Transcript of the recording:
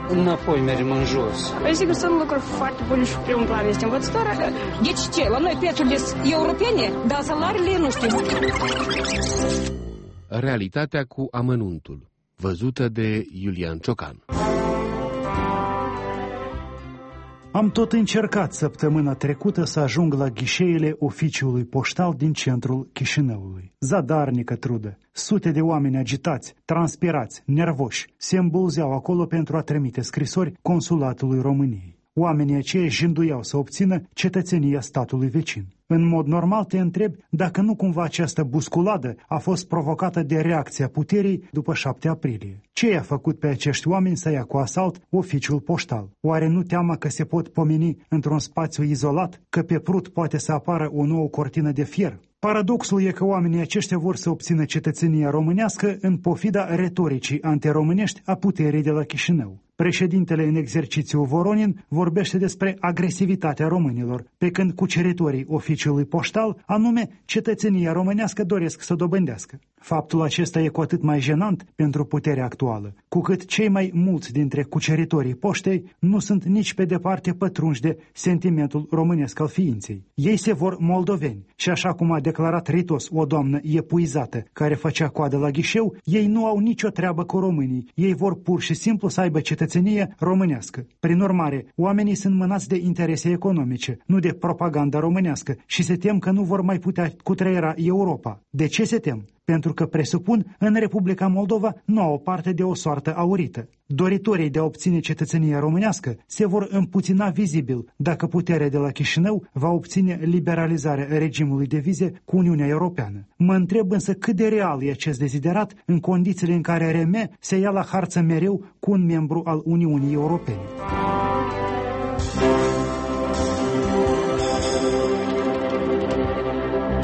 înapoi mergem în jos. Păi sigur, sunt lucruri foarte bune și primul plan este învățătoare. Deci ce? La noi prețurile sunt europene, dar salariile nu știu. Realitatea cu amănuntul, văzută de Iulian Ciocan. Am tot încercat săptămâna trecută să ajung la ghișeile oficiului poștal din centrul Chișinăului. Zadarnică trudă. Sute de oameni agitați, transpirați, nervoși, se îmbulzeau acolo pentru a trimite scrisori Consulatului României. Oamenii aceia își jânduiau să obțină cetățenia statului vecin. În mod normal te întrebi dacă nu cumva această busculadă a fost provocată de reacția puterii după 7 aprilie. Ce i-a făcut pe acești oameni să ia cu asalt oficiul poștal? Oare nu teama că se pot pomeni într-un spațiu izolat, că pe prut poate să apară o nouă cortină de fier? Paradoxul e că oamenii aceștia vor să obțină cetățenia românească în pofida retoricii antiromânești a puterii de la Chișinău. Președintele în exercițiu Voronin vorbește despre agresivitatea românilor, pe când cuceritorii oficiului poștal, anume cetățenia românească, doresc să dobândească. Faptul acesta e cu atât mai jenant pentru puterea actuală, cu cât cei mai mulți dintre cuceritorii poștei nu sunt nici pe departe pătrunși de sentimentul românesc al ființei. Ei se vor moldoveni și, așa cum a declarat ritos o doamnă epuizată care făcea coadă la ghișeu, ei nu au nicio treabă cu românii, ei vor pur și simplu să aibă cetățenie românească. Prin urmare, oamenii sunt mânați de interese economice, nu de propaganda românească și se tem că nu vor mai putea cutreiera Europa. De ce se tem? Pentru că, presupun, în Republica Moldova nu au parte de o soartă aurită. Doritorii de a obține cetățenia românească se vor împuțina vizibil dacă puterea de la Chișinău va obține liberalizarea regimului de vize cu Uniunea Europeană. Mă întreb însă cât de real e acest deziderat în condițiile în care RM se ia la harță mereu cu un membru al Uniunii Europene.